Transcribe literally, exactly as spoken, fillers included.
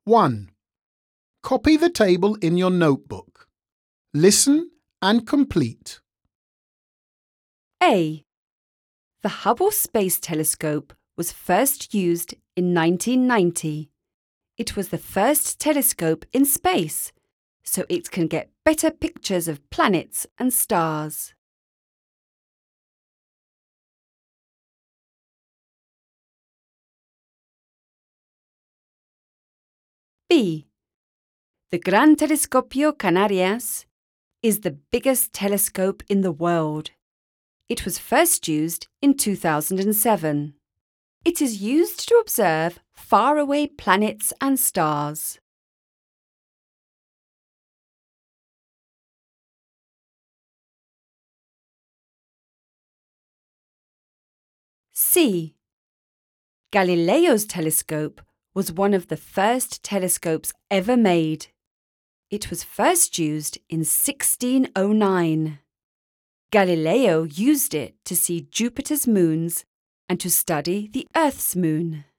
one. Copy the table in your notebook. Listen and complete. A. The Hubble Space Telescope was first used in nineteen ninety. It was the first telescope in space, so it can get better pictures of planets and stars. B. The Gran Telescopio Canarias is the biggest telescope in the world. It was first used in two thousand seven. It is used to observe faraway planets and stars. C. Galileo's telescope was one of the first telescopes ever made. It was first used in sixteen oh nine. Galileo used it to see Jupiter's moons and to study the Earth's moon.